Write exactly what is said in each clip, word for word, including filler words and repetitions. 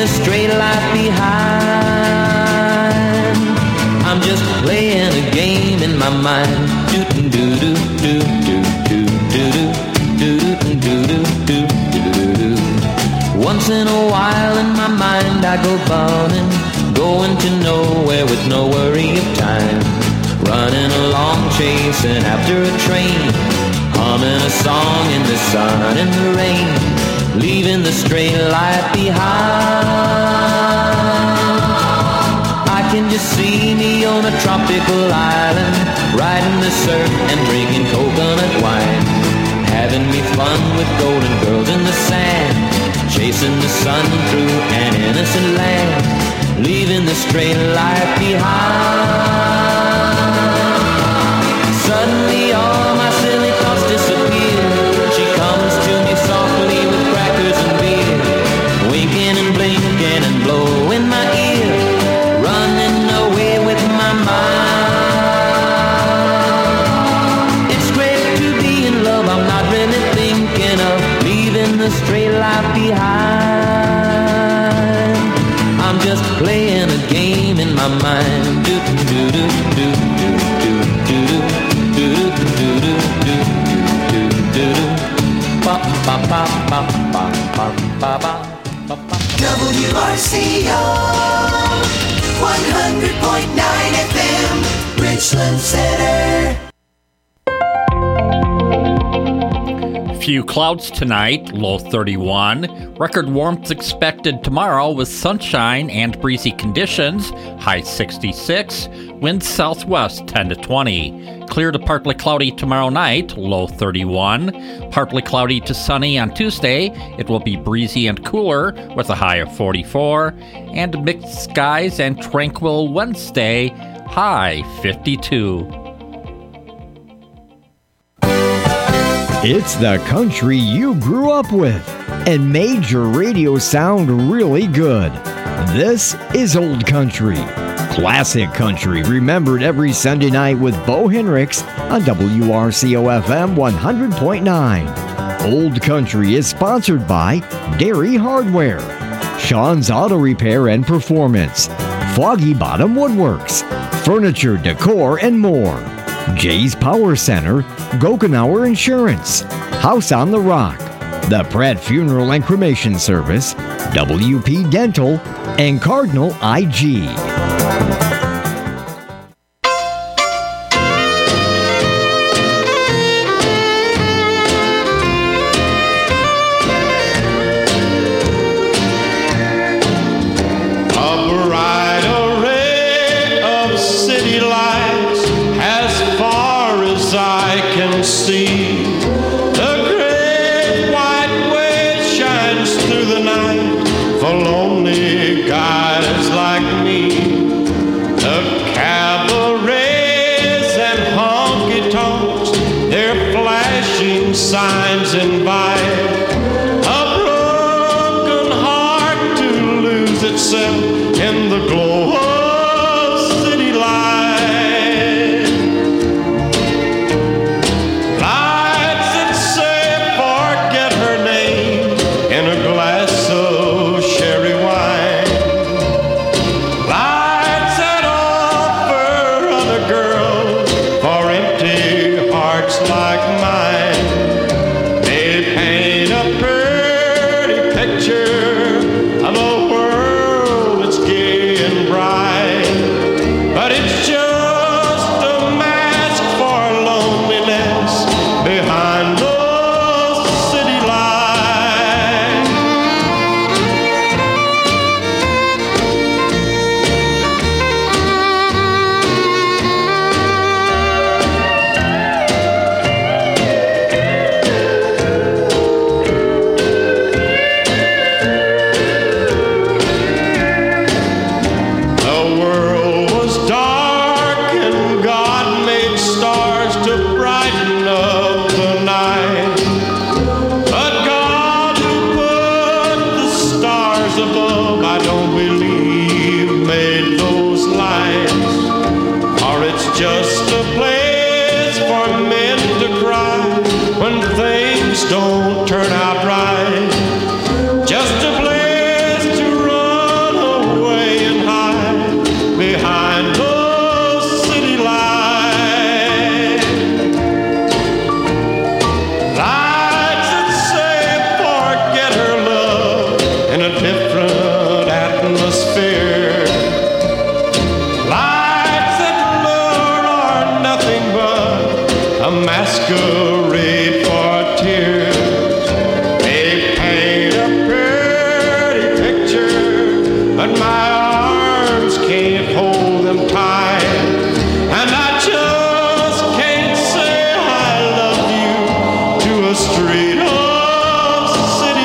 the straight life behind. I'm just playing a game in my mind. Do do do do do do do do do do do do. Once in a while in my mind I go bounding, going to nowhere with no worry of time. Running along, chasing after a train, humming a song in the sun and the rain, leaving the straight life behind. I can just see me on a tropical island, riding the surf and drinking coconut wine, having me fun with golden girls in the sand, chasing the sun through an innocent land, leaving the straight life behind. Suddenly all my silly thoughts disappear. She comes to me softly with crackers and beer, winking and blinking and blowing my ear, running away with my mind. It's great to be in love, I'm not really thinking of leaving the straight life behind. I'm just playing a game in my mind. Do do do do do do do do do do do do do. Ba ba ba ba ba ba ba ba. W R C O one hundred point nine F M, Richland Center. Few clouds tonight, low thirty-one. Record warmth expected tomorrow with sunshine and breezy conditions, high sixty-six. Winds southwest ten to twenty. Clear to partly cloudy tomorrow night, low thirty-one. Partly cloudy to sunny on Tuesday. It will be breezy and cooler with a high of forty-four. And mixed skies and tranquil Wednesday, high fifty-two. It's the country you grew up with and made your radio sound really good. This is Old Country. Classic country remembered every Sunday night with Bo Henricks on W R C O F M one hundred point nine. Old Country is sponsored by Dairy Hardware, Sean's Auto Repair and Performance, Foggy Bottom Woodworks, Furniture, Decor, and more. Jay's Power Center, Gokenauer Insurance, House on the Rock, the Pratt Funeral and Cremation Service, W P Dental, and Cardinal I G. Signs invite a broken heart to lose itself in the glow of city life. Lights that say forget her name in a glass of sherry wine. Lights that offer other girls for empty hearts like mine. Don't turn out right. Just a place to run masquerade for tears. They paint a pretty picture, but my arms can't hold them tight. And I just can't say I love you to a street of city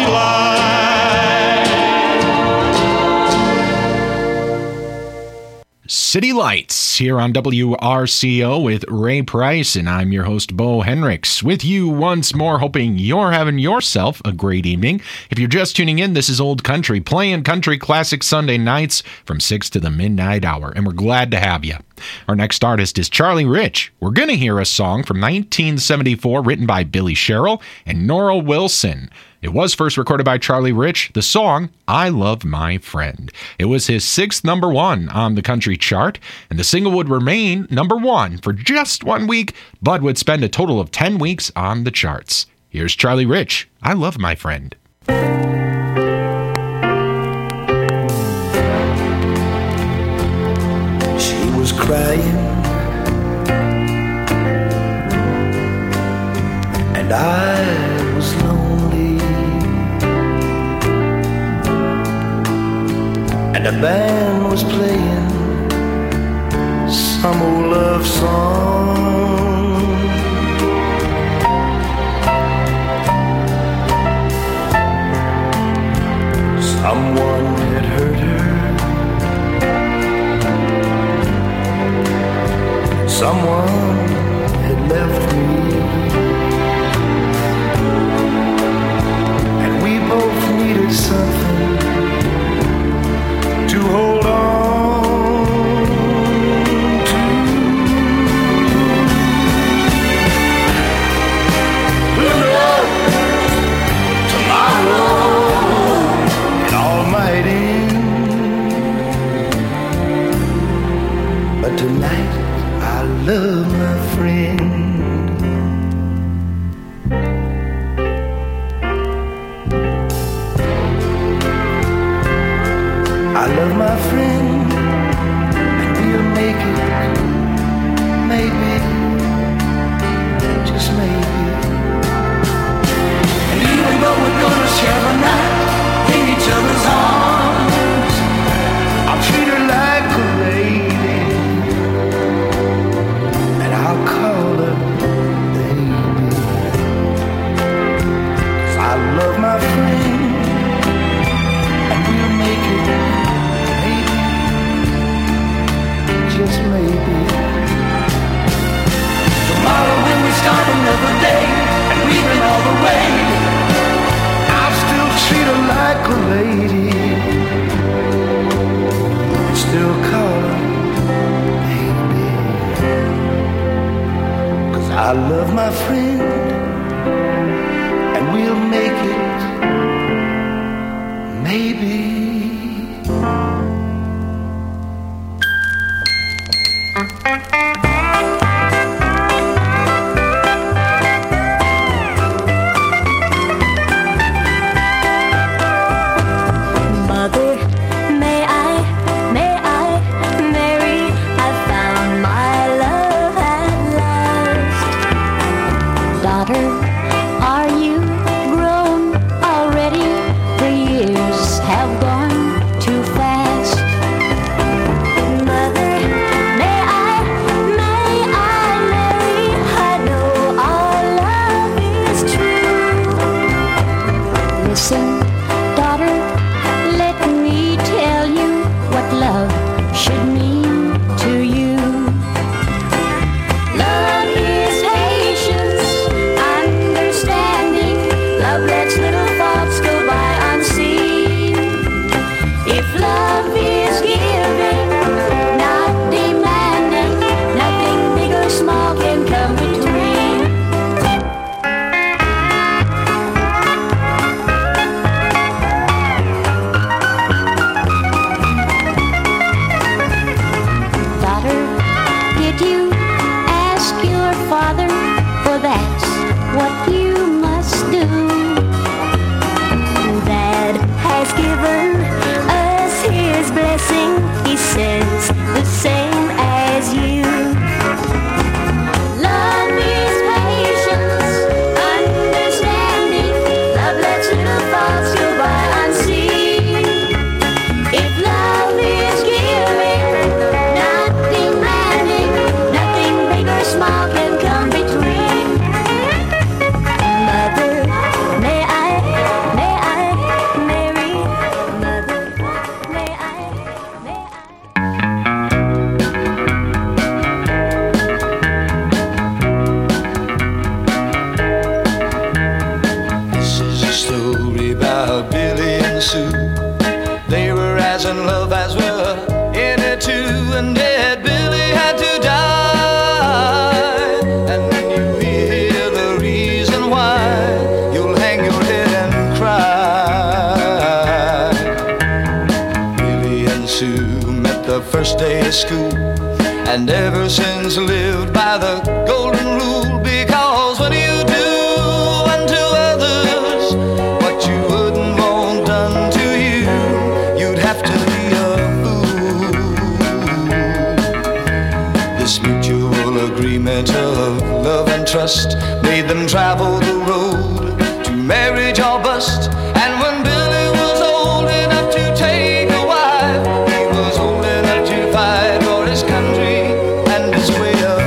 lights. City Lights here on W R C O with Ray Price, and I'm your host, Bo Henricks, with you once more, hoping you're having yourself a great evening. If you're just tuning in, this is Old Country, playing country classic Sunday nights from six to the midnight hour, and we're glad to have you. Our next artist is Charlie Rich. We're going to hear a song from nineteen seventy-four written by Billy Sherrill and Nora Wilson. It was first recorded by Charlie Rich, the song, I Love My Friend. It was his sixth number one on the country chart, and the single would remain number one for just one week, but would spend a total of ten weeks on the charts. Here's Charlie Rich, I Love My Friend. She was crying, and I was lonely, and the band was playing some old love song. Someone had hurt her, someone had left me, and we both needed something to hold on to. Who knows tomorrow it all might end, but tonight I love my friend. I love my friend, and we'll make it, maybe, just maybe. And even though we're gonna share a night in each other's arms, I'll treat her like a lady, and I'll call her baby. 'Cause I love my friend, and we'll make it, maybe, just maybe. Tomorrow when we start another day, and we've been all the way, I'll still treat her like a lady, and still call her baby. 'Cause I love my friend, and we'll make it, maybe. Mother, may I, may I marry? I found my love at last. in love as we're in it too, and dead Billy had to die. And when you hear the reason why, you'll hang your head and cry. Billy and Sue met the first day of school, and ever since lived by the golden rule. Because what do you do unto others what you wouldn't want done to you? You'd have to be a fool. This mutual agreement of love and trust made them travel the road to marriage or bust. And when Billy was old enough to take a wife, he was old enough to fight for his country and his way of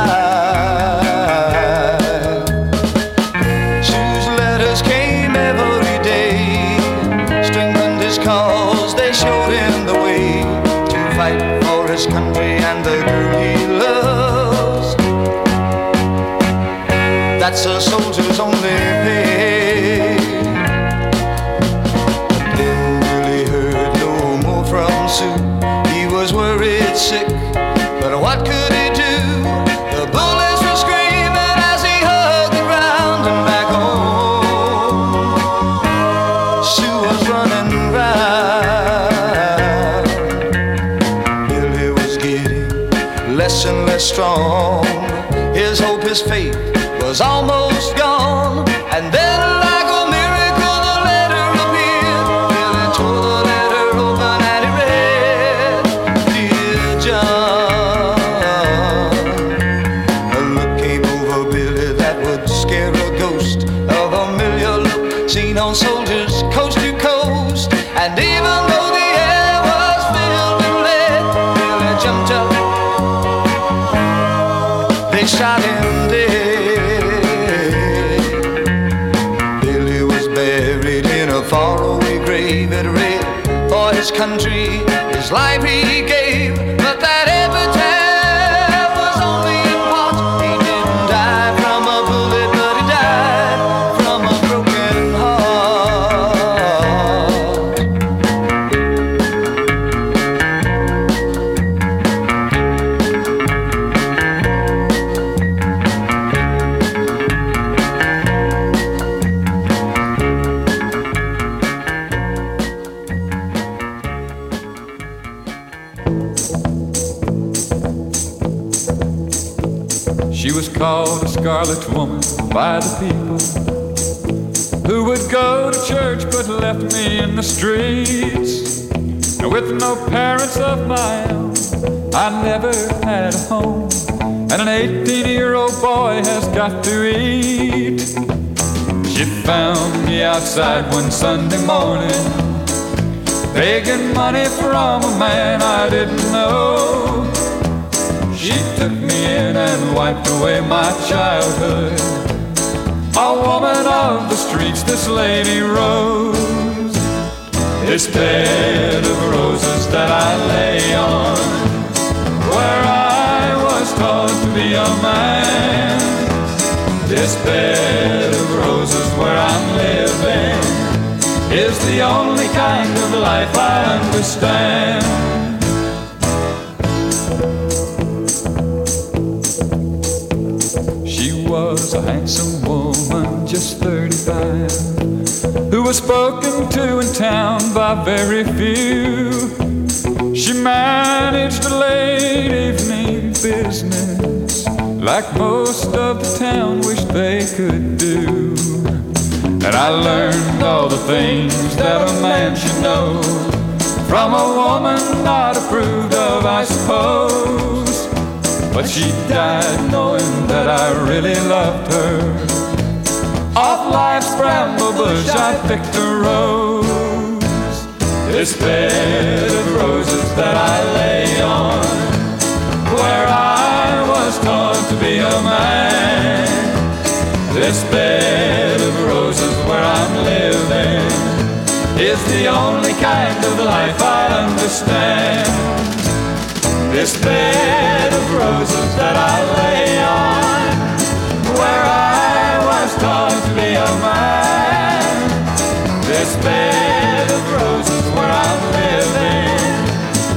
life. Sue's letters came every day, strengthened his cause, they showed him the way to fight for his country and the girl he loves. That's a soldier's only pay. But then Billy heard no more from Sue. He was worried sick, but what could he do? The bullets were screaming as he hugged the ground, and back home Sue was running round. Billy was getting less and less strong. His hope, his faith was almost gone. And then like a miracle the letter appeared. Billy tore the letter open and he read, "Dear John." A look came over Billy that would scare a ghost, a familiar look seen on soldiers coast to coast. And even though the air was filled with lead, Billy jumped up, they shot him dead. Billy was buried in a faraway grave. It read, for his country, his life he gave. But that epitaph was only in part. He didn't die from a bullet, but he died from a broken heart. She was called a scarlet woman by the people, who would go to church but left me in the streets. And with no parents of my own, I never had a home, and an eighteen-year-old boy has got to eat. She found me outside one Sunday morning, begging money from a man I didn't know. She took me in and wiped away my childhood. A woman of the streets, this lady Rose. This bed of roses that I lay on, where I was taught to be a man. This bed of roses where I'm living is the only kind of life I understand. She was a handsome woman, just thirty-five, who was spoken to in town by very few. She managed a late evening business like most of the town wished they could do. And I learned all the things that a man should know from a woman not approved of, I suppose. But she died knowing that I really loved her. Off life's bramble bush I picked a rose. This bed of roses that I lay on, where I was taught to be a man. This bed of roses where I'm living is the only kind of life I understand. This bed of roses that I lay on, where I was taught to be a man. This bed of roses where I'm living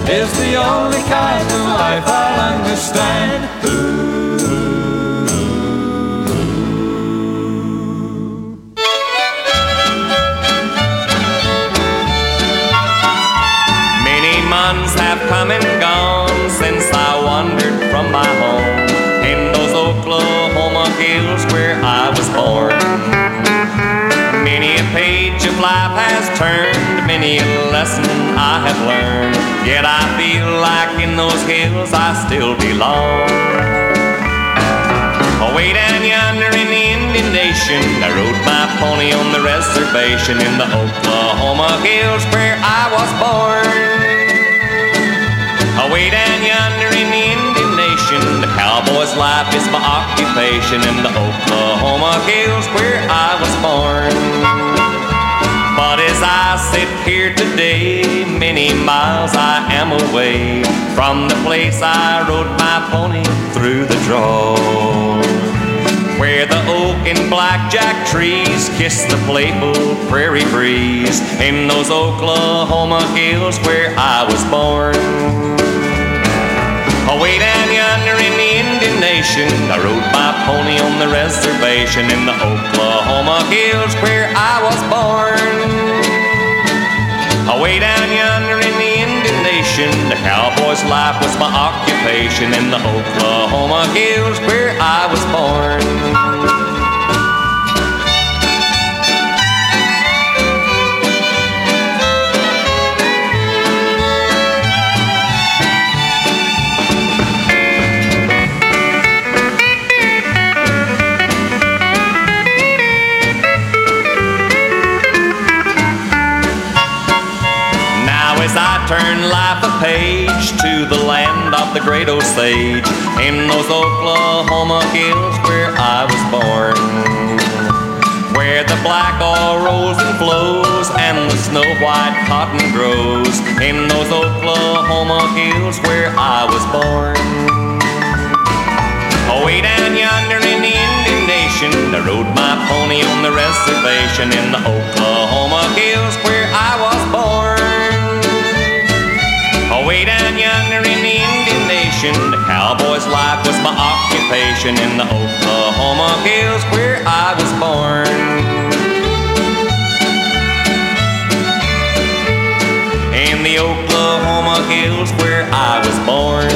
is the only kind of life I'll understand. Ooh. Months have come and gone since I wandered from my home in those Oklahoma hills where I was born. Many a page of life has turned, many a lesson I have learned, yet I feel like in those hills I still belong. Way down yonder in the Indian Nation, I rode my pony on the reservation in the Oklahoma hills where I was born. Way down yonder in the Indian Nation, the cowboy's life is my occupation in the Oklahoma hills where I was born. But as I sit here today, many miles I am away from the place I rode my pony through the draw, where the oak and blackjack trees kiss the playful prairie breeze in those Oklahoma hills where I was born. Way down yonder in the Indian Nation, I rode my pony on the reservation in the Oklahoma hills where I was born. Way down yonder in the Indian Nation, the cowboy's life was my occupation in the Oklahoma hills where I was born. As I turn life a page to the land of the great Osage in those Oklahoma hills where I was born, where the black oil rolls and flows and the snow white cotton grows in those Oklahoma hills where I was born. Way down yonder in the Indian Nation, I rode my pony on the reservation in the Oklahoma hills where I was born. Way down yonder in the Indian Nation, the cowboy's life was my occupation in the Oklahoma hills where I was born. In the Oklahoma hills where I was born.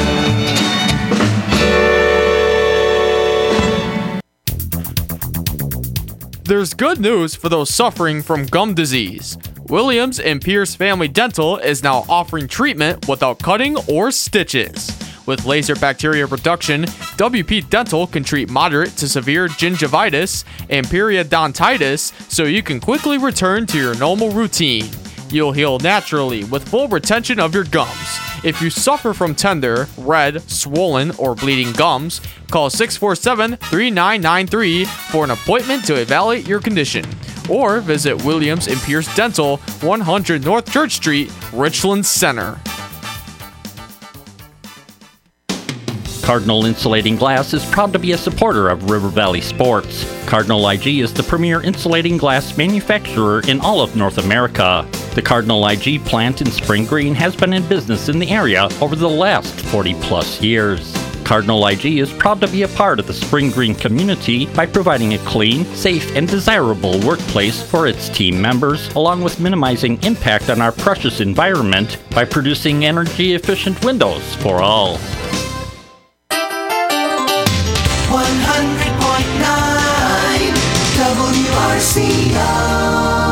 There's good news for those suffering from gum disease. Williams and Pierce Family Dental is now offering treatment without cutting or stitches. With laser bacteria reduction, W P Dental can treat moderate to severe gingivitis and periodontitis so you can quickly return to your normal routine. You'll heal naturally with full retention of your gums. If you suffer from tender, red, swollen, or bleeding gums, call six four seven, three nine nine three for an appointment to evaluate your condition. Or visit Williams and Pierce Dental, one hundred North Church Street, Richland Center. Cardinal Insulating Glass is proud to be a supporter of River Valley Sports. Cardinal I G is the premier insulating glass manufacturer in all of North America. The Cardinal I G plant in Spring Green has been in business in the area over the last forty plus years. Cardinal I G is proud to be a part of the Spring Green community by providing a clean, safe, and desirable workplace for its team members, along with minimizing impact on our precious environment by producing energy-efficient windows for all. one hundred point nine W R C O.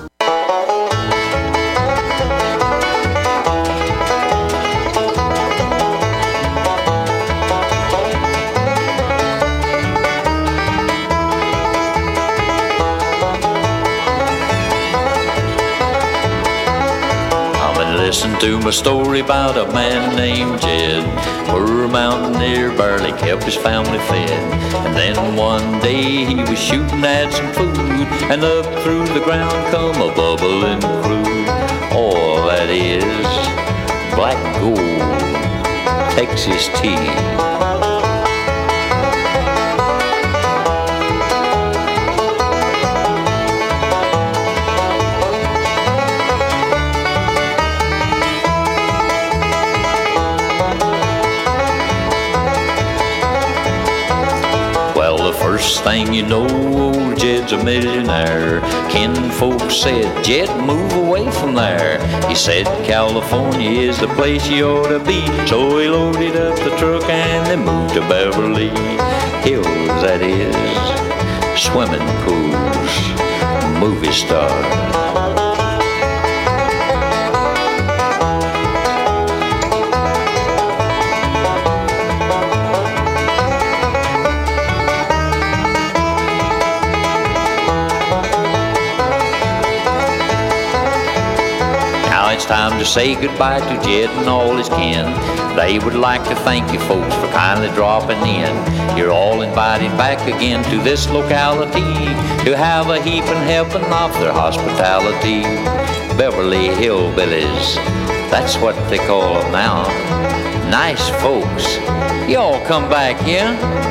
Listen to my story about a man named Jed. Poor mountaineer barely kept his family fed. And then one day he was shooting at some food, and up through the ground come a bubbling crude. Oh, that is black gold, Texas tea. First thing you know, old Jed's a millionaire. Kin folks said, Jed, move away from there. He said, California is the place you ought to be. So he loaded up the truck and they moved to Beverly Hills, that is. Swimming pools, movie stars. It's time to say goodbye to Jed and all his kin. They would like to thank you folks for kindly dropping in. You're all invited back again to this locality to have a heaping helping of their hospitality. Beverly Hillbillies, that's what they call them now. Nice folks. Y'all come back, yeah?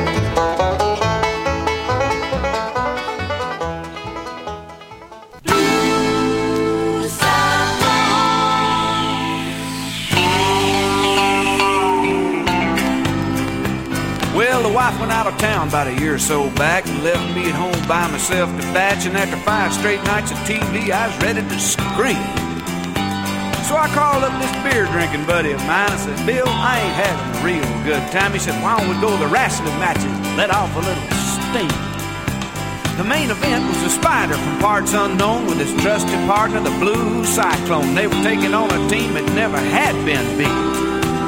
Went out of town about a year or so back and left me at home by myself to batch. And after five straight nights of T V, I was ready to scream. So I called up this beer drinking buddy of mine. I said, Bill, I ain't having a real good time. He said, why don't we go to the wrestling matches and let off a little steam? The main event was a Spider from parts unknown with his trusty partner, the Blue Cyclone. They were taking on a team that never had been beat.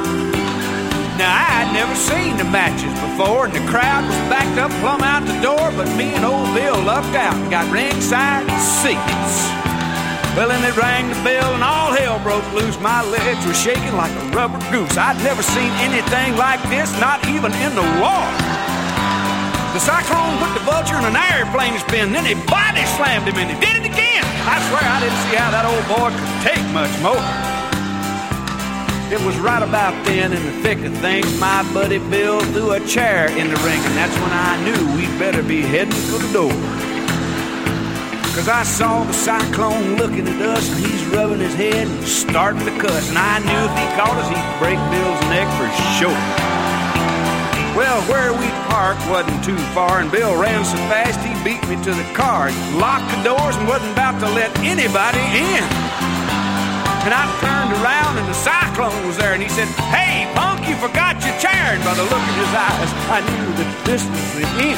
Now, I had never seen the matches before, and the crowd was backed up plumb out the door, but me and old Bill lucked out and got ringside seats. Well, then they rang the bell, and all hell broke loose. My legs were shaking like a rubber goose. I'd never seen anything like this, not even in the war. The Cyclone put the Vulture in an airplane spin, then he body slammed him, and he did it again. I swear I didn't see how that old boy could take much more. It was right about then, in the thick of things, my buddy Bill threw a chair in the ring, and that's when I knew we'd better be heading for the door. Cause I saw the Cyclone looking at us, and he's rubbing his head and starting to cuss, and I knew if he caught us, he'd break Bill's neck for sure. Well, where we parked wasn't too far, and Bill ran so fast he beat me to the car. He locked the doors and wasn't about to let anybody in. And I turned around and the Cyclone was there, and he said, hey, punk, you forgot your chair. And by the look in his eyes, I knew that this was the end.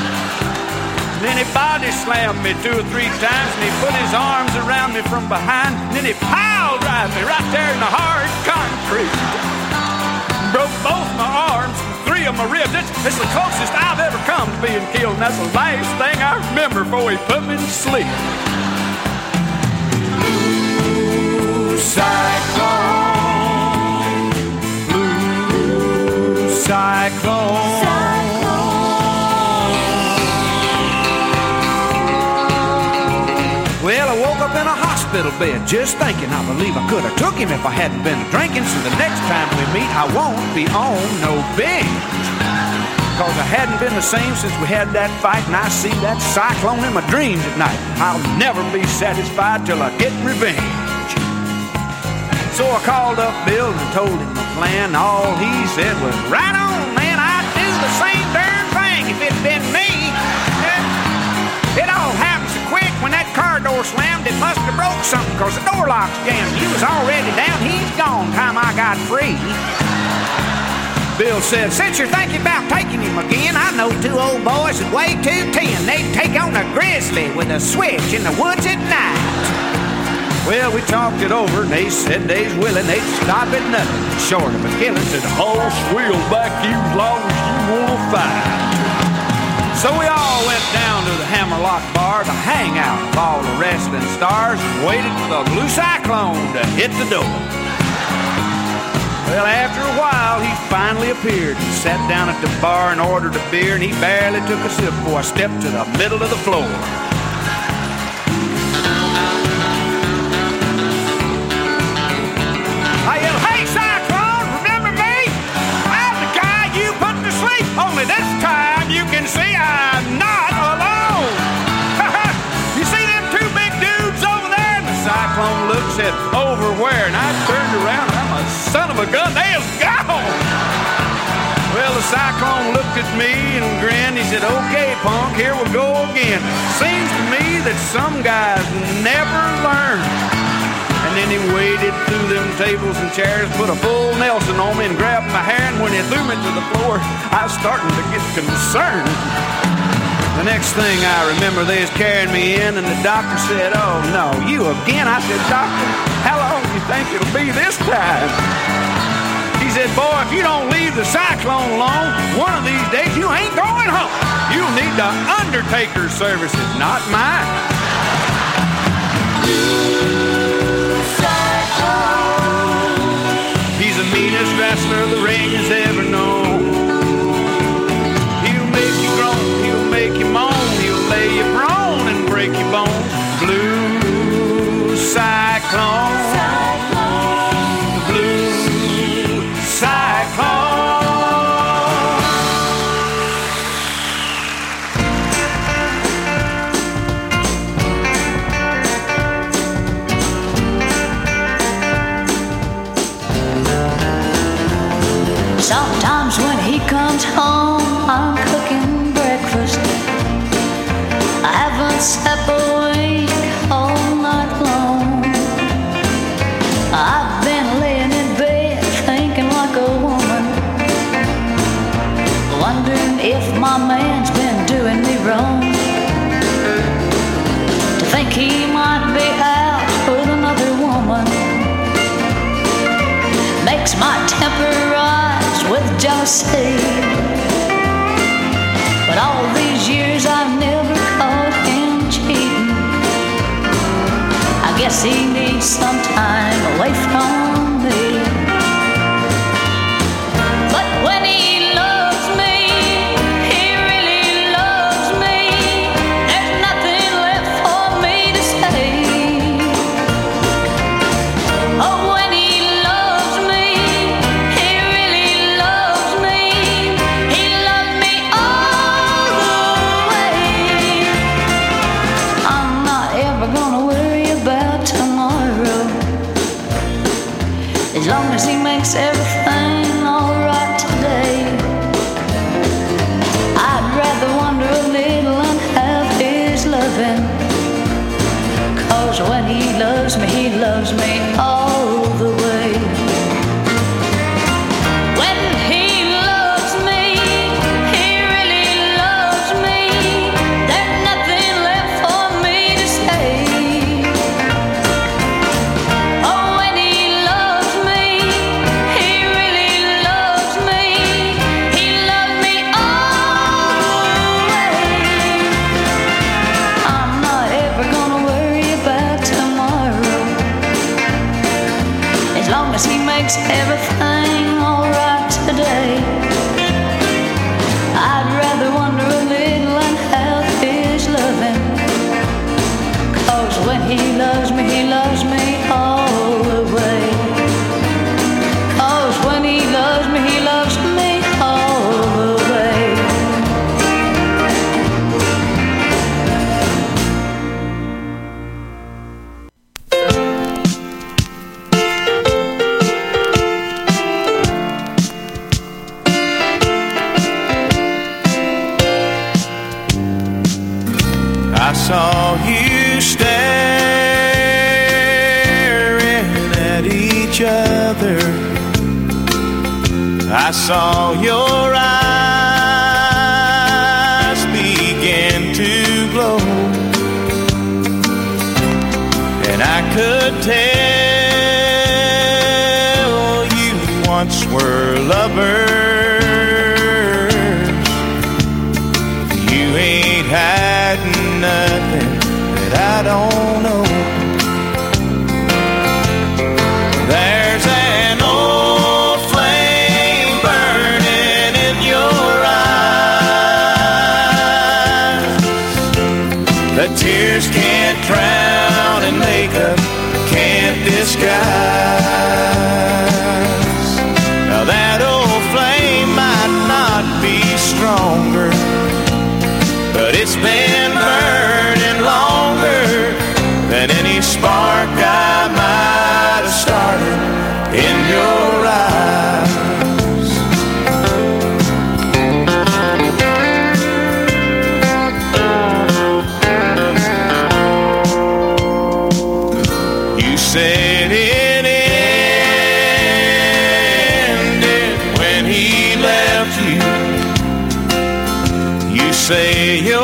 And then he body slammed me two or three times, and he put his arms around me from behind, and then he pile drive me right there in the hard concrete. Broke both my arms and three of my ribs. It's, it's the closest I've ever come to being killed, and that's the last thing I remember before he put me to sleep. Cyclone, Blue Cyclone. Well, I woke up in a hospital bed just thinking I believe I could have took him if I hadn't been drinking. So the next time we meet, I won't be on no binge. Cause I hadn't been the same since we had that fight, and I see that Cyclone in my dreams at night. I'll never be satisfied till I get revenge. So I called up Bill and told him my plan. All he said was, right on, man, I'd do the same darn thing if it'd been me. It all happened so quick when that car door slammed, it must have broke something, cause the door lock's jammed. You was already down, he's gone, time I got free. Bill said, since you're thinking about taking him again, I know two old boys that weigh two ten. They'd take on a grizzly with a switch in the woods at night. Well, we talked it over, and they said they's willing, they'd stop at nothing short of a killing. Said, horse, we'll back you as long as you want to fight. So we all went down to the Hammerlock Bar to hang out with all the wrestling stars and waited for the Blue Cyclone to hit the door. Well, after a while, he finally appeared and sat down at the bar and ordered a beer, and he barely took a sip before I stepped to the middle of the floor. I yelled, hey, Cyclone, remember me? I'm the guy you put to sleep. Only this time you can see I'm not alone. You see them two big dudes over there? And the Cyclone looked, said, over where? And I turned around, and I'm a son of a gun, they is gone. Well, the the cyclone looked at me and grinned. He said, okay, punk, here we go again. Seems to me that some guys never learn. And then he waded through them tables and chairs, put a full Nelson on me and grabbed my hair. And when he threw me to the floor, I was starting to get concerned. The next thing I remember, they was carrying me in, and the doctor said, oh, no, you again? I said, doctor, how long do you think it'll be this time? He said, boy, if you don't leave the cyclone alone, one of these days you ain't going home. You'll need the undertaker's services, not mine. He's the meanest wrestler the ring has ever known. He'll make you groan, he'll make you moan, he'll lay you prone and break your bones. Blue cyclone, the blue cyclone. Sometimes when he comes home, I'm cooking breakfast. I haven't slept a wink all night long. I've been laying in bed thinking like a woman, wondering if my man's been doing me wrong. To think he might be out with another woman makes my temper rise with jealousy. But all these years I've never caught him cheating. I guess he needs some time away from me. But when he loves me, he really loves me. There's nothing left for me to say. Oh, when he loves me, he really loves me. He loves me all the way. I'm not ever gonna worry about tomorrow, as long as he makes everything alright today. I'd rather wonder a little and have his loving, 'cause when he loves me, he loves me all the way. When he loves me, he really loves me. There's nothing left for me to say. Oh, when he loves me, he really loves me. He loves me all the way. I'm not ever gonna worry about tomorrow, as long as he makes everything alright today. I'd rather wonder a little and have his loving, 'cause when he loves me, he loves me all the way. 'Cause when he loves me, he loves me all the way. I saw you staring at each other. I saw your eyes begin to glow, and I could tell you once were lovers. You ain't had nothing that I don't know. There's an old flame burning in your eyes that tears can't drown and makeup can't disguise. Now that old flame might not be stronger, but it's been burning longer than any spark I might have started in your eyes. say your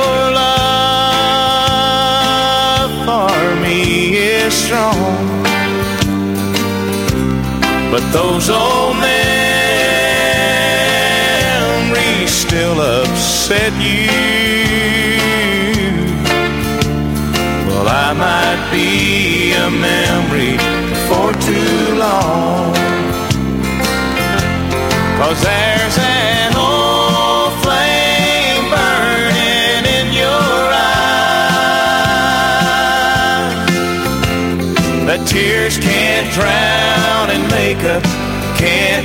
love for me is strong, but those old memories still upset you. Well, I might be a memory for too long, 'cause there's an old flame burning in your eyes that tears can't drown and makeup can't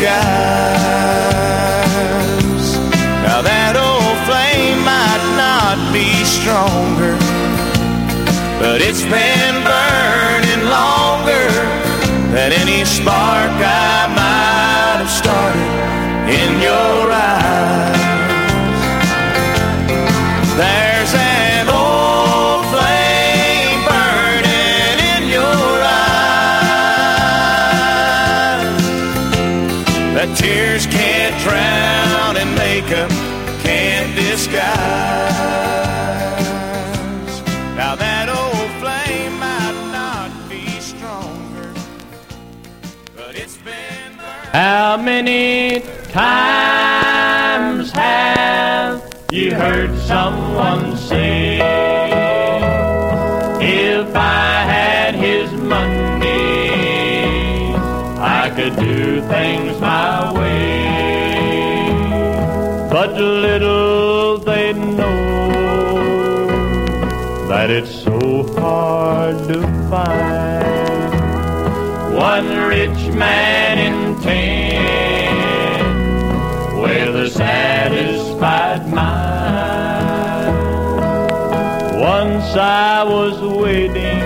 disguise. Now that old flame might not be stronger, but it's been burning longer than any spark I might have started in your eyes. There's an old flame burning in your eyes that tears can't drown and makeup can't disguise. Now that old flame might not be stronger, but it's been burning. How many times have you heard someone say, if I had his money, I could do things my way? But little they know that it's so hard to find one rich man in ten with a satisfied mind. Once I was waiting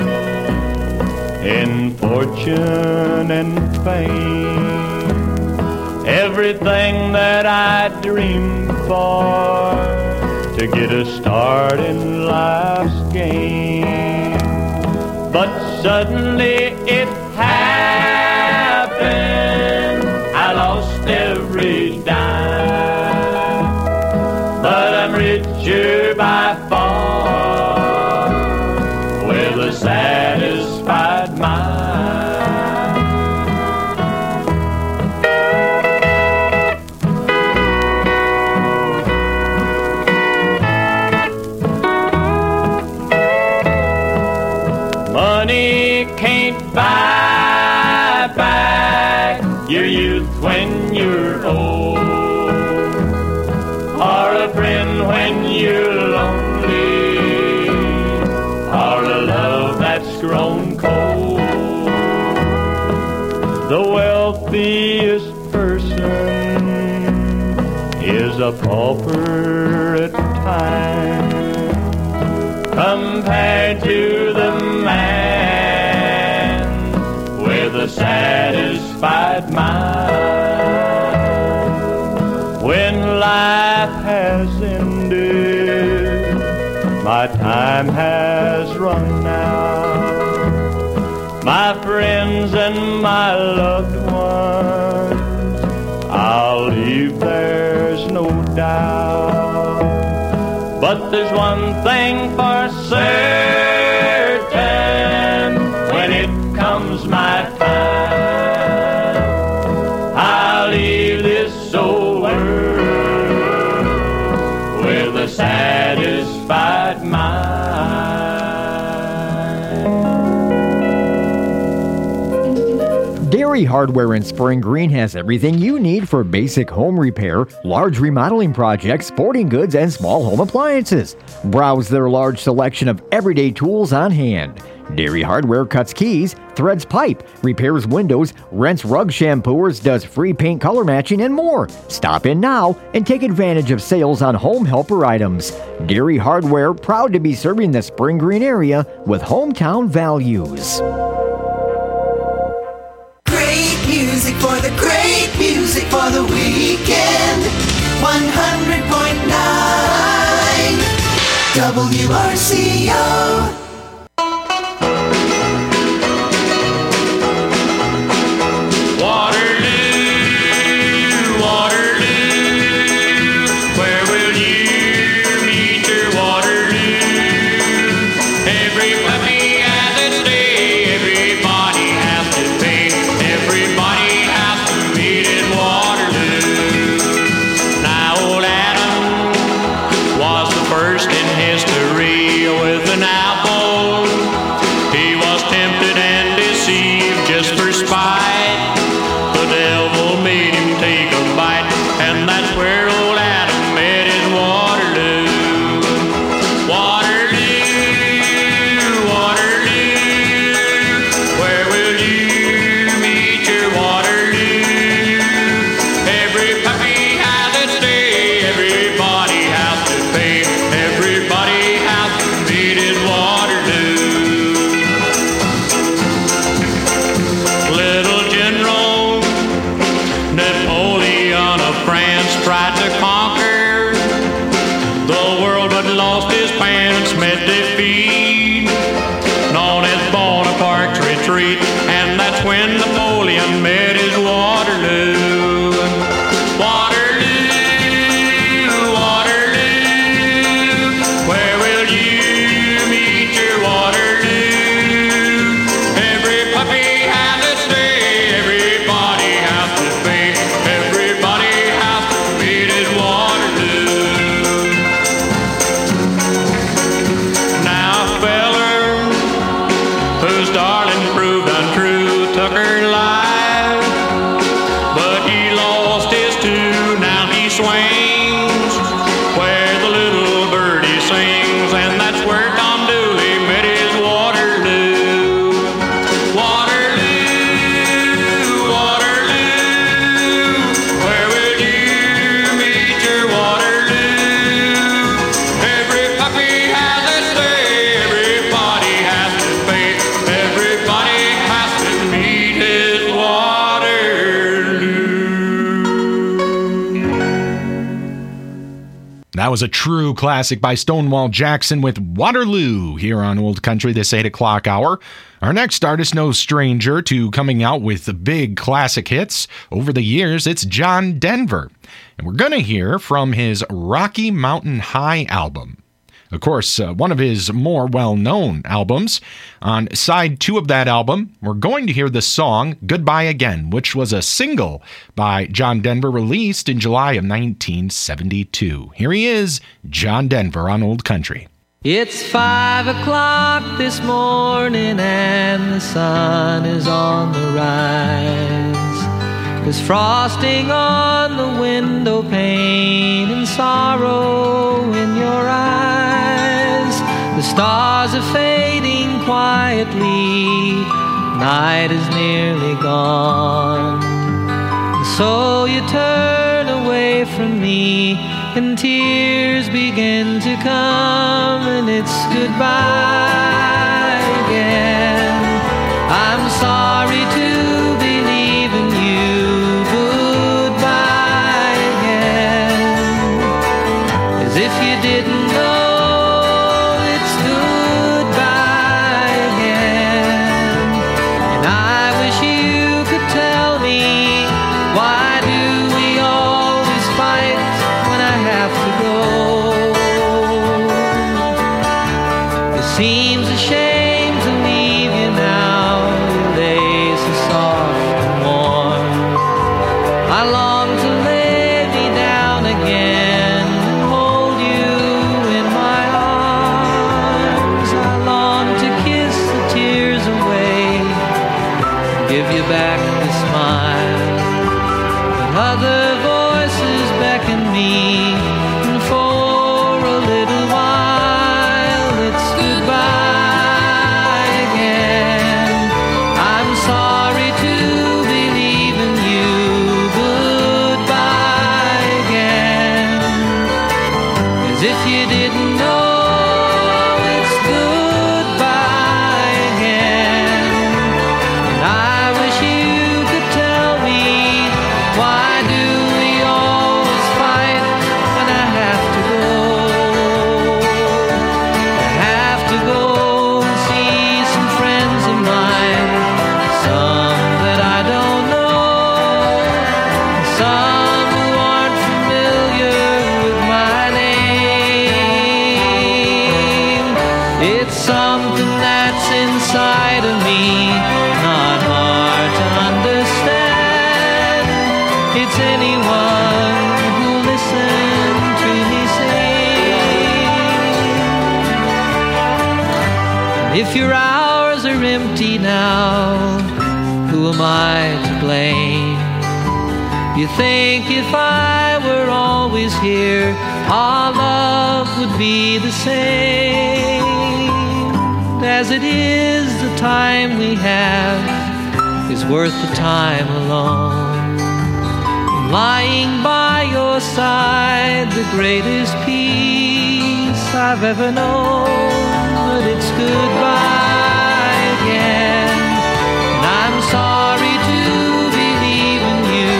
in fortune and fame, everything that I dreamed for to get a start in life's game. But suddenly it happened, I lost every dime, but I'm richer by far with a satisfied mind. Money can't buy back your youth when you're old, or a friend when you're lonely, or a love that's grown cold. The wealthiest person is a pauper at times compared to the man with a satisfied mind. When life has ended, my time has run out. My friends and my loved ones I'll leave, there's no doubt. But there's one thing for certain, when it comes my time, I'll leave this old world with a satisfied mind. Dairy Hardware in Spring Green has everything you need for basic home repair, large remodeling projects, sporting goods, and small home appliances. Browse their large selection of everyday tools on hand. Dairy Hardware cuts keys, threads pipe, repairs windows, rents rug shampooers, does free paint color matching, and more. Stop in now and take advantage of sales on home helper items. Dairy Hardware, proud to be serving the Spring Green area with hometown values. Great music for the great music for the weekend. one hundred point nine W R C O. Waterloo, Waterloo, where will you That was a true classic by Stonewall Jackson with Waterloo here on Old Country this eight o'clock hour. Our next artist, no stranger to coming out with the big classic hits. Over the years, it's John Denver. And we're going to hear from his Rocky Mountain High album. Of course, uh, one of his more well-known albums. On side two of that album, we're going to hear the song Goodbye Again, which was a single by John Denver released in July of nineteen seventy-two. Here he is, John Denver on Old Country. It's five o'clock this morning and the sun is on the rise. There's frosting on the window pane and sorrow in your eyes. The stars are fading quietly, night is nearly gone. And so you turn away from me and tears begin to come, and it's goodbye again. I'm sorry to believe in you, goodbye again. As if you didn't know it's goodbye again. And I wish you could tell me, why do we always fight when I have to go? It seems a shame to leave you now, your lace is soft and warm. I long to lay me down again and hold you in my arms. I long to kiss the tears away, give you back the smile. But other voices beckon me, and for a little while it's goodbye again. I'm sorry to believe in you, goodbye again. As if you didn't know it's goodbye again. And I wish you could tell me, why do we always fight when I have to go? I have to go and see some friends of mine, some that I don't know, some who aren't familiar with my name. It's something that's inside of me, not hard to understand. It's anyone who'll listen to me sing. If your hours are empty now, who am I to blame? You think if I were always here, our love would be the same. As it is, the time we have is worth the time alone. Lying by your side, the greatest peace I've ever known. But it's goodbye again, and I'm sorry to believe in you,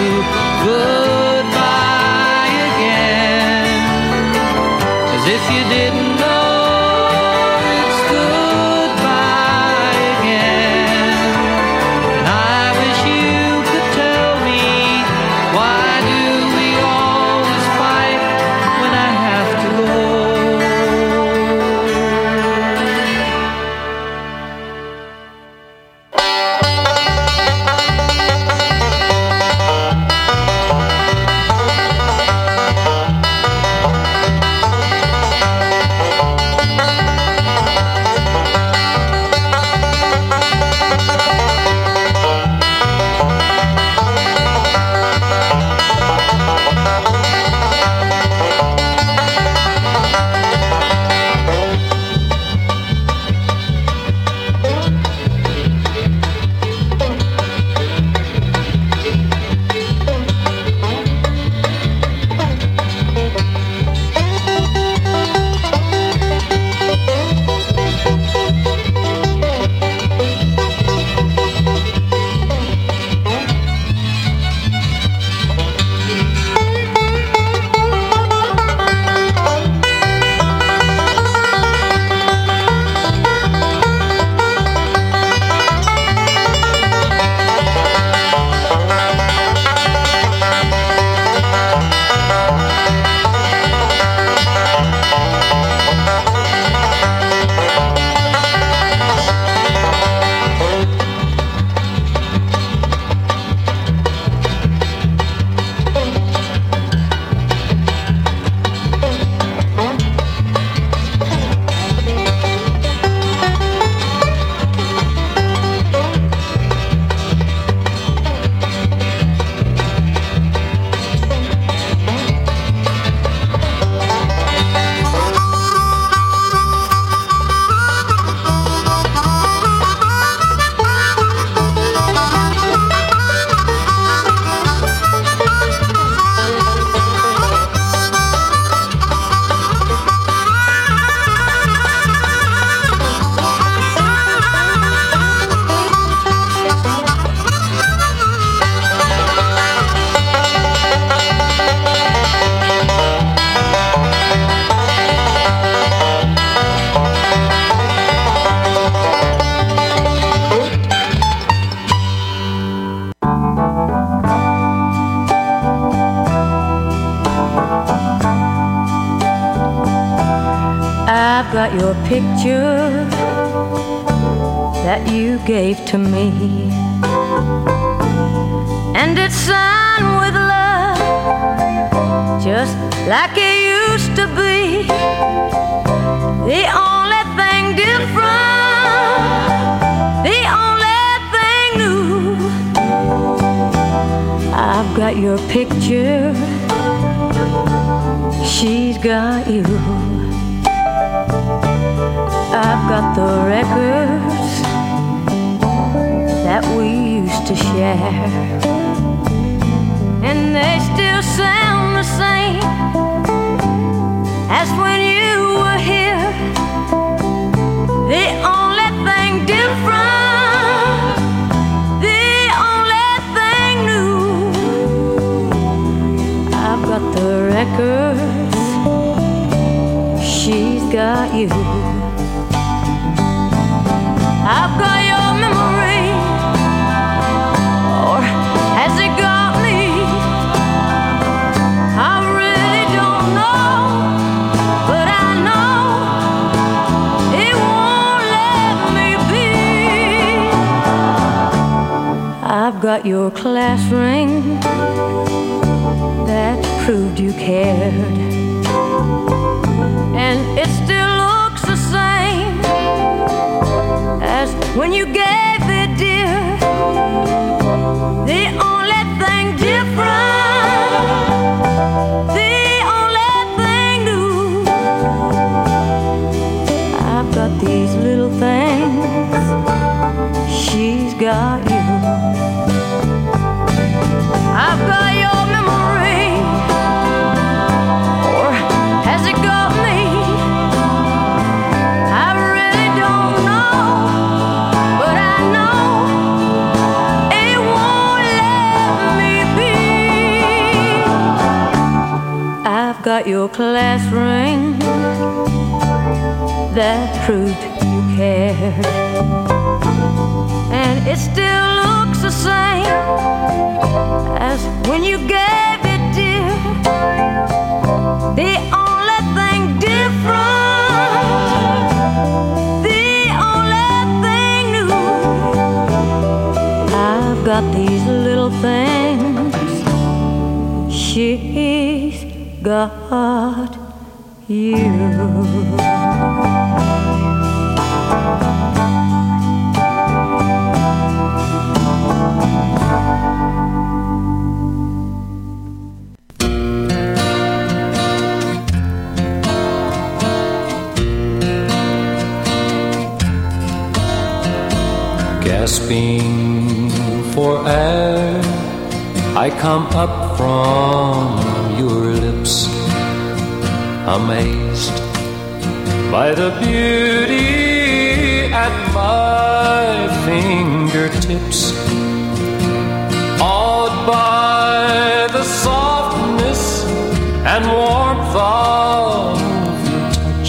goodbye again. As if you didn't know it's goodbye again. And I wish you could tell me, why do we always fight when I have to go? got your picture that you gave to me, and it's signed with love, just like it used to be. The only thing different, the only thing new, I've got your picture, she's got you. I've got the records that we used to share, and they still sound the same as when you were here. The only thing different, the only thing new, I've got the records, she's got you. I've got your memory, or has it got me? I really don't know, but I know it won't let me be. I've got your class ring that proved you cared, and it still looks the same as when you gave it, dear. The only thing different, the only thing new, I've got these little things, she's got you. I've got your memory, or has it got me? I really don't know, but I know it won't let me be. I've got your class ring that proved you cared, and it still looks the same as when you gave it, dear. The only thing different, the only thing new, I've got these little things, she's got you. Gasping for air, I come up from your lips, amazed by the beauty at my fingertips, awed by the softness and warmth of your touch.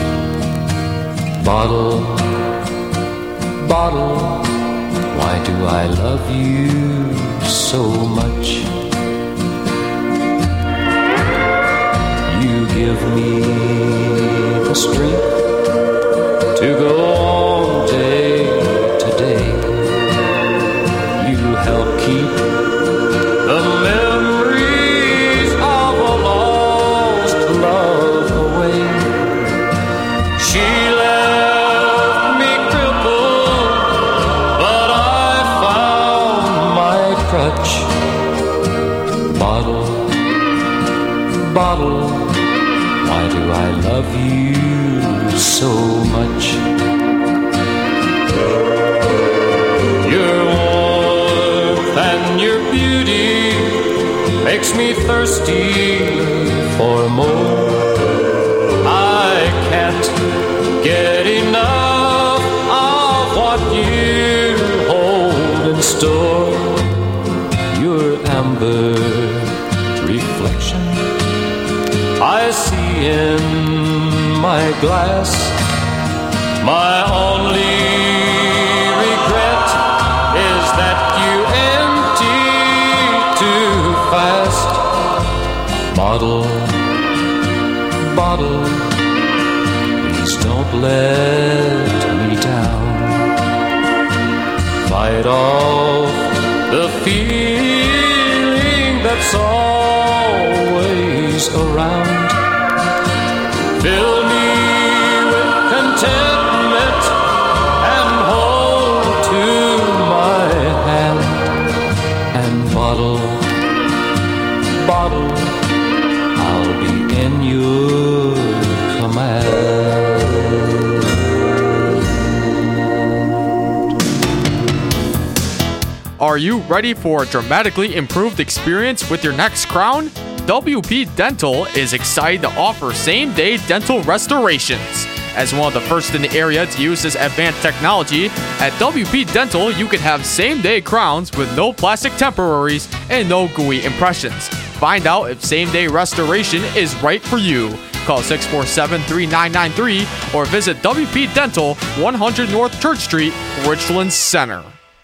Bottle, bottle, why do I love you so much? You give me the strength to go on day to day. You help keep the memories of a lost love away. She left me crippled, but I found my crutch. Bottle, bottle, why do I love you so much? Your warmth and your beauty makes me thirsty for more. I can't get enough of what you hold in store. Your amber reflection I see in my glass. My only regret is that you empty too fast. Bottle, bottle, please don't let me down. Fight off the feeling that's always around. Fill me with contentment and hold to my hand and bottle, bottle, I'll be in your command. Are you ready for a dramatically improved experience with your next crown? W P Dental is excited to offer same-day dental restorations. As one of the first in the area to use this advanced technology, at W P Dental you can have same-day crowns with no plastic temporaries and no gooey impressions. Find out if same-day restoration is right for you. Call six four seven, three nine nine three or visit W P Dental, one hundred North Church Street, Richland Center.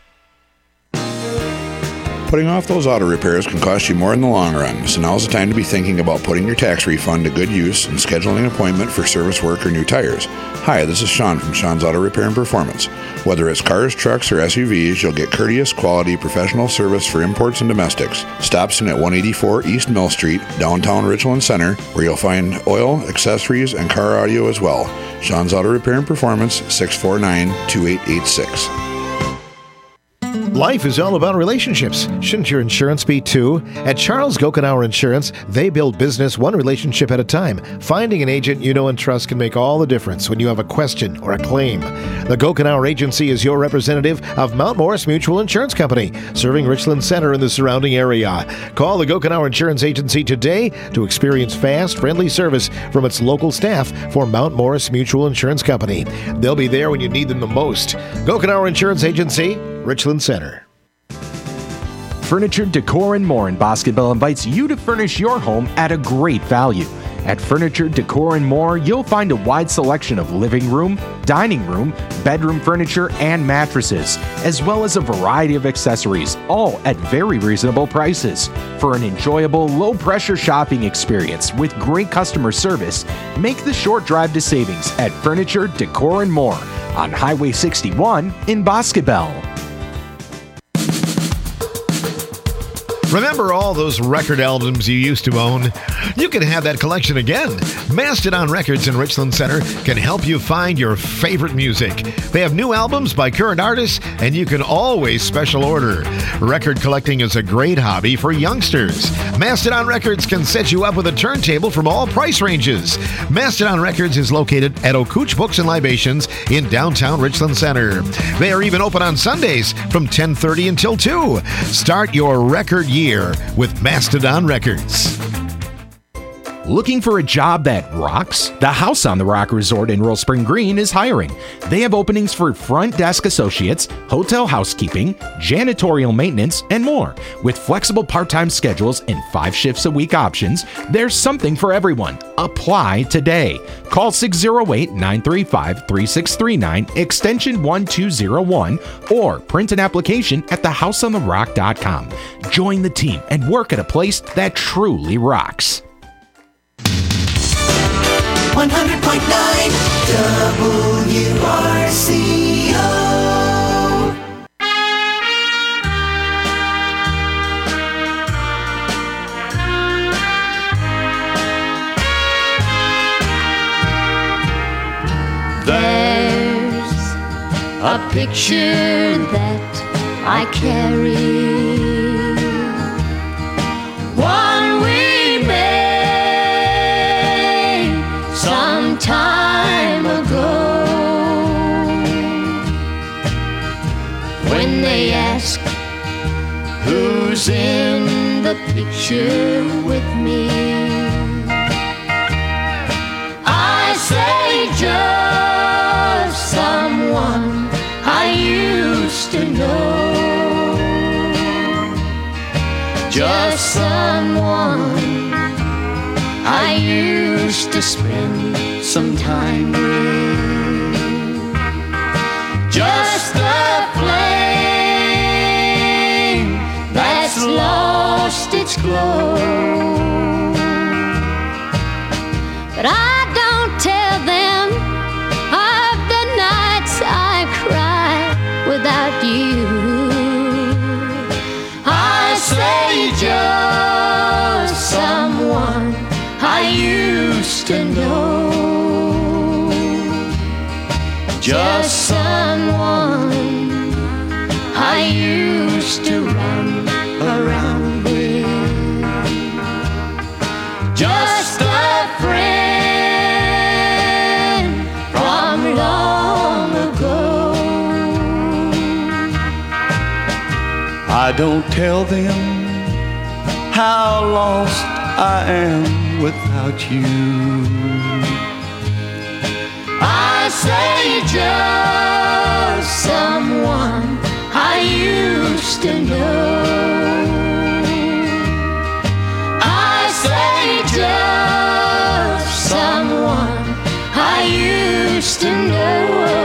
Putting off those auto repairs can cost you more in the long run, so now's the time to be thinking about putting your tax refund to good use and scheduling an appointment for service work or new tires. Hi, this is Sean from Sean's Auto Repair and Performance. Whether it's cars, trucks, or S U Vs, you'll get courteous, quality, professional service for imports and domestics. Stops in at one eighty-four East Mill Street, downtown Richland Center, where you'll find oil, accessories, and car audio as well. Sean's Auto Repair and Performance, six four nine, two eight eight six. Life is all about relationships. Shouldn't your insurance be too? At Charles Gokenauer Insurance, they build business one relationship at a time. Finding an agent you know and trust can make all the difference when you have a question or a claim. The Gokenauer Agency is your representative of Mount Morris Mutual Insurance Company, serving Richland Center and the surrounding area. Call the Gokenauer Insurance Agency today to experience fast, friendly service from its local staff for Mount Morris Mutual Insurance Company. They'll be there when you need them the most. Gokenauer Insurance Agency, Richland Center. Furniture, Decor, and More in Bosqueville invites you to furnish your home at a great value. At Furniture, Decor, and More, you'll find a wide selection of living room, dining room, bedroom furniture, and mattresses, as well as a variety of accessories, all at very reasonable prices. For an enjoyable, low-pressure shopping experience with great customer service, make the short drive to savings at Furniture, Decor, and More on Highway sixty-one in Bosqueville. Remember all those record albums you used to own? You can have that collection again. Mastodon Records in Richland Center can help you find your favorite music. They have new albums by current artists, and you can always special order. Record collecting is a great hobby for youngsters. Mastodon Records can set you up with a turntable from all price ranges. Mastodon Records is located at Okooch Books and Libations in downtown Richland Center. They are even open on Sundays from ten thirty until two. Start your record year with Mastodon Records. Looking for a job that rocks? The House on the Rock Resort in Royal Spring Green is hiring. They have openings for front desk associates, hotel housekeeping, janitorial maintenance, and more. With flexible part-time schedules and five shifts a week options, there's something for everyone. Apply today. Call six oh eight, nine three five, three six three nine, extension one two oh one, or print an application at the house on the rock dot com. Join the team and work at a place that truly rocks. one hundred point nine W R C O. There's a picture that I carry, one we made some time ago. When they ask who's in the picture with me, I say just someone I used to know. Just someone I used to spend some time with. Just a flame that's lost its glow. But I don't tell them I used to know. Just someone I used to run around with. Just a friend from long ago. I don't tell them how lost I am without you. I say just someone I used to know. I say just someone I used to know.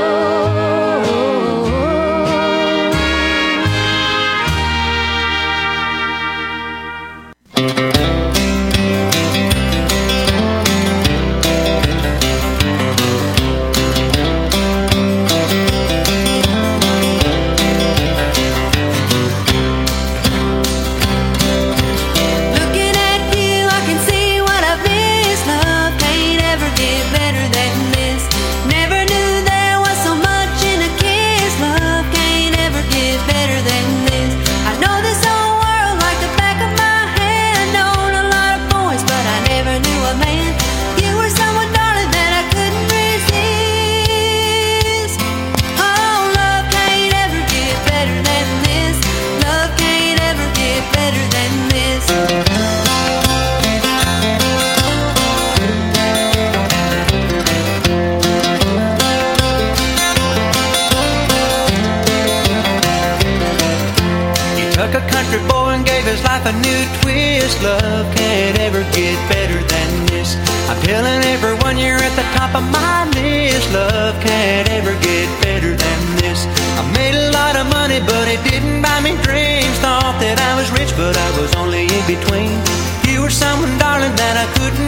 A new twist, love can't ever get better than this. I'm telling everyone you're at the top of my list. Love can't ever get better than this. I made a lot of money, but it didn't buy me dreams. Thought that I was rich, but I was only in between. You were someone, darling, that I couldn't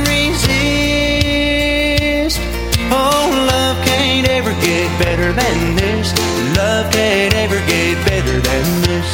resist. Oh, love can't ever get better than this. Love can't ever get better than this.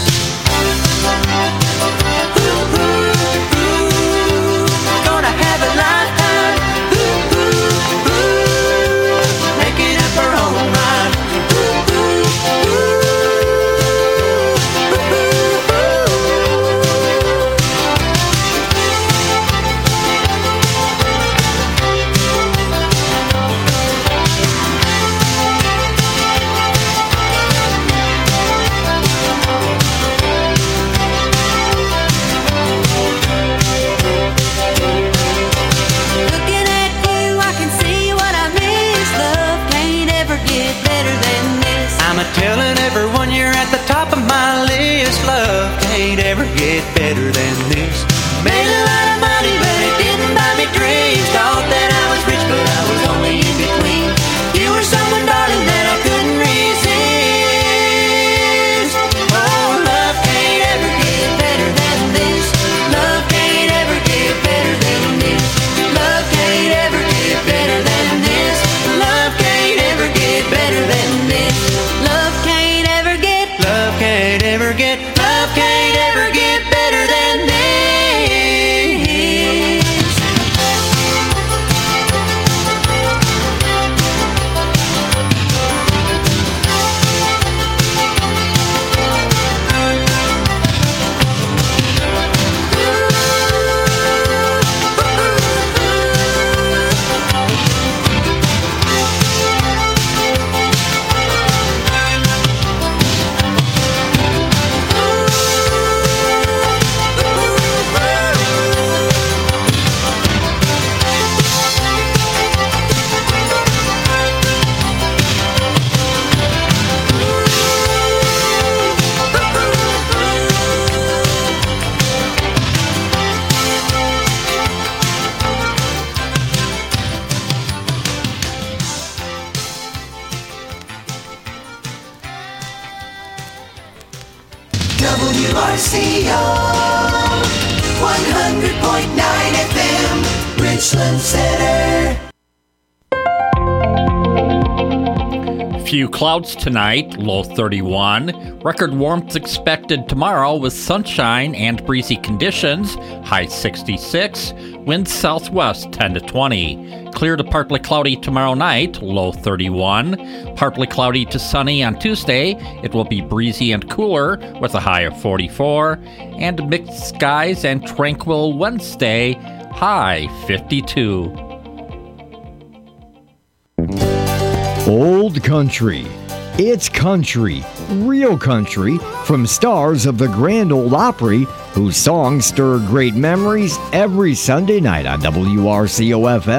Telling everyone you're at the top of my list. Love can't ever get better than this. Made a lot of money, but it didn't buy me dreams. Thought that I was rich, but I was only in between. You were someone, darling, that I couldn't resist. Oh, love can't ever get better than this. Love can't ever get better than this. Love can't ever get better than this. Love can't ever get better than this. Love can't ever get, love can't ever get, love can't ever get better than this. W R C O one hundred point nine F M, Richland Center. Few clouds tonight, low thirty-one. Record warmth expected tomorrow with sunshine and breezy conditions, high sixty-six. Winds southwest ten to twenty. Clear to partly cloudy tomorrow night, low thirty-one. Partly cloudy to sunny on Tuesday. It will be breezy and cooler with a high of forty-four. And mixed skies and tranquil Wednesday, high fifty-two. Old Country. It's country, real country, from stars of the Grand Ole Opry, whose songs stir great memories every Sunday night on W R C O F M.